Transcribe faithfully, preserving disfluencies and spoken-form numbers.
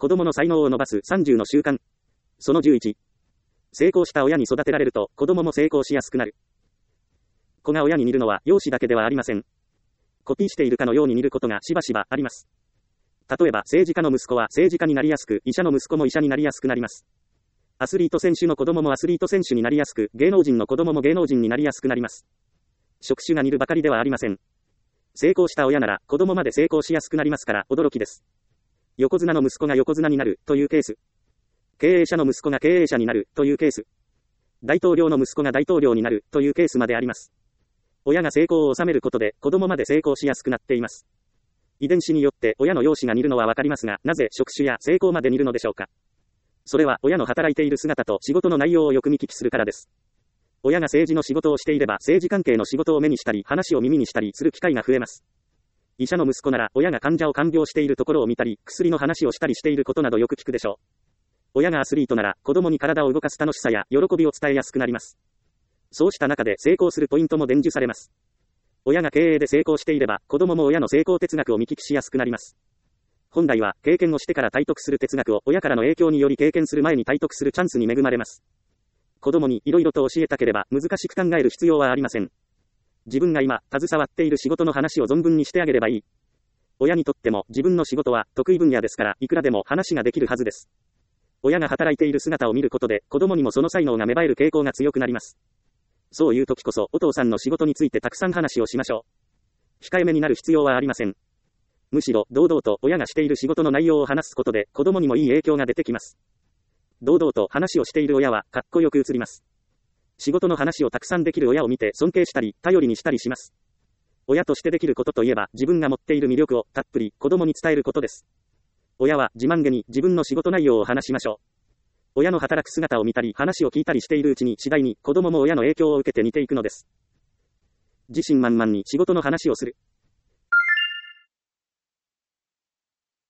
子供の才能を伸ばすさんじゅうの習慣。そのじゅういち。成功した親に育てられると子供も成功しやすくなる。子が親に似るのは容姿だけではありません。コピーしているかのように似ることがしばしばあります。例えば政治家の息子は政治家になりやすく、医者の息子も医者になりやすくなります。アスリート選手の子供もアスリート選手になりやすく、芸能人の子供も芸能人になりやすくなります。職種が似るばかりではありません。成功した親なら子供まで成功しやすくなりますから驚きです。横綱の息子が横綱になるというケース。経営者の息子が経営者になるというケース。大統領の息子が大統領になるというケースまであります。親が成功を収めることで子供まで成功しやすくなっています。遺伝子によって親の容姿が似るのはわかりますが、なぜ職種や成功まで似るのでしょうか。それは親の働いている姿と仕事の内容をよく見聞きするからです。親が政治の仕事をしていれば政治関係の仕事を目にしたり話を耳にしたりする機会が増えます。医者の息子なら親が患者を看病しているところを見たり薬の話をしたりしていることなどよく聞くでしょう。親がアスリートなら子供に体を動かす楽しさや喜びを伝えやすくなります。そうした中で成功するポイントも伝授されます。親が経営で成功していれば子供も親の成功哲学を見聞きしやすくなります。本来は経験をしてから体得する哲学を親からの影響により経験する前に体得するチャンスに恵まれます。子供に色々と教えたければ難しく考える必要はありません。自分が今携わっている仕事の話を存分にしてあげればいい。親にとっても自分の仕事は得意分野ですからいくらでも話ができるはずです。親が働いている姿を見ることで子供にもその才能が芽生える傾向が強くなります。そういう時こそお父さんの仕事についてたくさん話をしましょう。控えめになる必要はありません。むしろ堂々と親がしている仕事の内容を話すことで子供にもいい影響が出てきます。堂々と話をしている親はかっこよく映ります。仕事の話をたくさんできる親を見て尊敬したり頼りにしたりします。親としてできることといえば自分が持っている魅力をたっぷり子供に伝えることです。親は自慢げに自分の仕事内容を話しましょう。親の働く姿を見たり話を聞いたりしているうちに次第に子供も親の影響を受けて似ていくのです。自信満々に仕事の話をする。